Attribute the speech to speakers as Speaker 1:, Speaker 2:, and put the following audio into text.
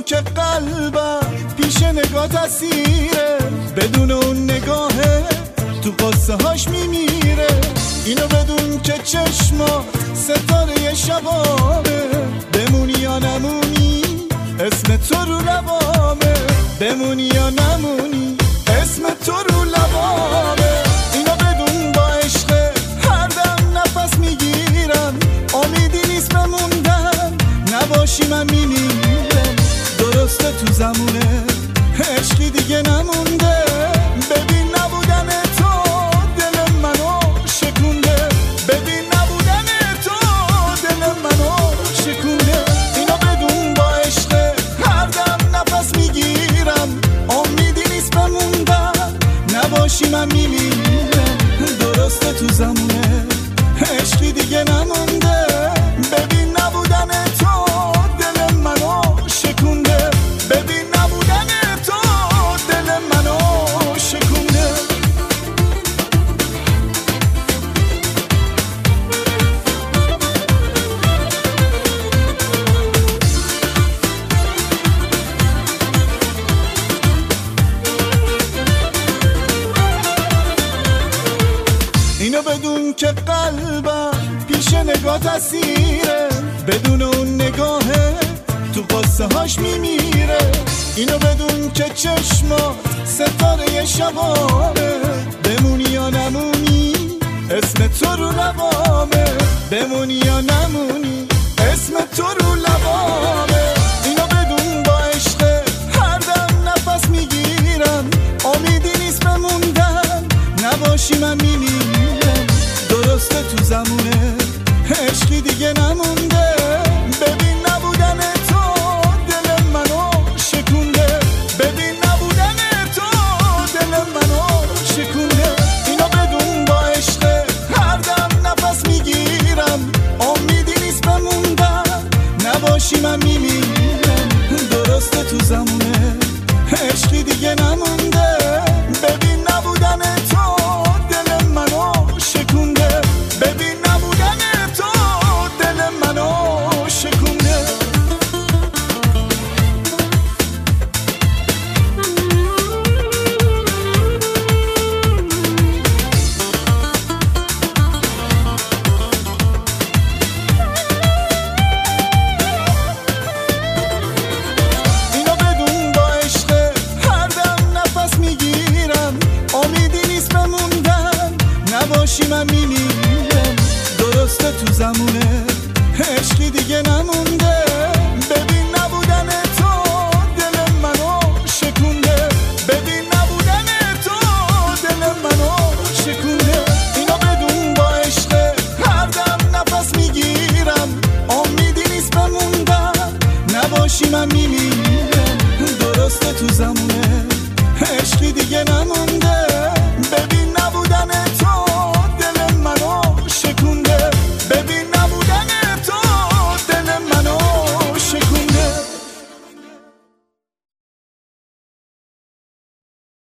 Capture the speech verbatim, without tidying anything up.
Speaker 1: که قلبم پیش نگاه اسیره، بدون اون نگاهه تو قصه هاش میمیره. اینو بدون که چشما ستاره شبامه، بمونی یا نمونی اسم تو رو لبامه، بمونی یا نمونی اسم تو رو لبامه. اینو بدون با عشق هر دم نفس میگیرم، امیدی نیست بموندن نباشی من میمیرم. درسته تو زمونه عشقی دیگه نمونده، ببین نبودن تو دل منو شکونده، ببین نبودن تو دل منو شکونده. اینو بدون با عشق هر دم نفس میگیرم، امیدی نیست بموندن نباشی من میمیرم. درسته تو زمونه عشقی دیگه نمونده، ببین نبودن تو دل منو شکونده، ببین نبودن تو دل منو شکونده. اینو بدون که قلبم پیش نگاه اسیره، بدون اون نگاهه تو قصه هاش میمیره. اینو بدون که چشما ستاره شبامه، بمونی یا نمونی اسم تو رو لبامه، بمونی یا نمونی اسم تو رو لبامه. اینو بدون با عشق هر دم نفس میگیرم، امیدی نیست بموندن نباشی من میمیرم. درسته تو زمونه عشقی دیگه نمونده، ببین نبودن تو دل منو شکونده، ببین نبودن تو دل منو شکونده. اینو بدون با عشق هر دم نفس میگیرم، امیدی نیست بموندن نباشی من میمیرم. درسته تو زمونه عشقی دیگه نمونده، ببین نبودن تو دل منو شکونده، ببین نبودن تو دل منو شکونده. اینو بدون با عشق هر دم نفس میگیرم، امیدی نیست بموندن نباشی من میمیرم. درسته تو زمونه عشقی دیگه نمونده،